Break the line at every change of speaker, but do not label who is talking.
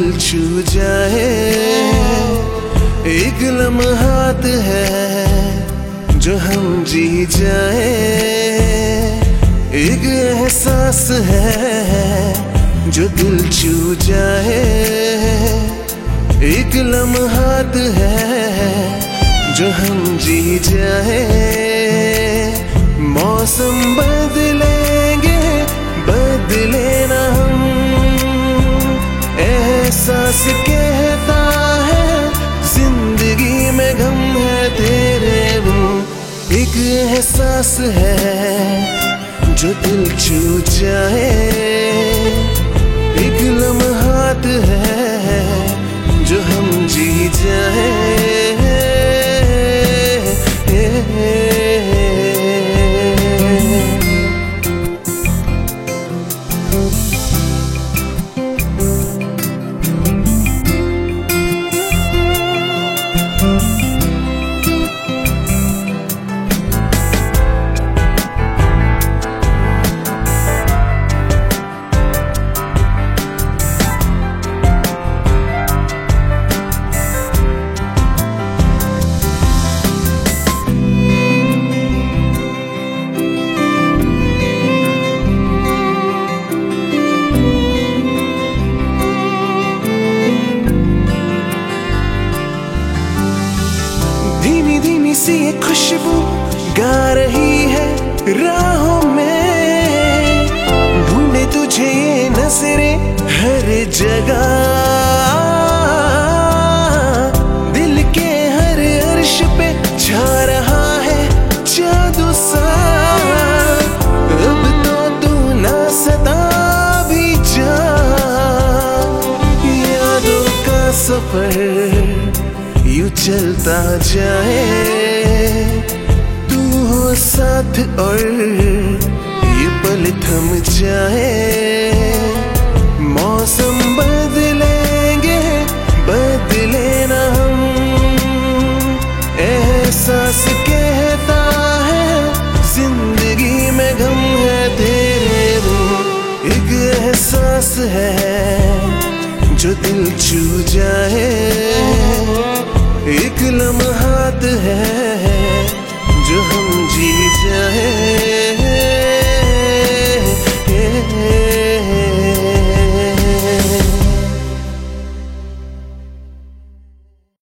दिल छू जाए। एक लम्हात है जो हम जी जाए, एक एहसास है जो दिल छू जाए। एक लम्हात है जो हम जी जाए। मौसम बदलेंगे बदले ना हम, एहसास कहता है जिंदगी में गम है तेरे बिन। एक एहसास है जो दिल छू जाए, एक लम्हात है जो हम जी जाए। धीमी धीमी सी ये खुशबू गा रही है राहों में, ढूंढे तुझे ये नजरें हर जगह। दिल के हर अर्श पे छा रहा है जादू सा। अब तो तू ना सता भी जा, यादों का सफर यूं चलता जाए। तू हो साथ और ये पल थम जाए। मौसम बदलेंगे बदले ना हम, एहसास कहता है जिंदगी में गम है तेरे बिन। एक एहसास है जो दिल छू जाए,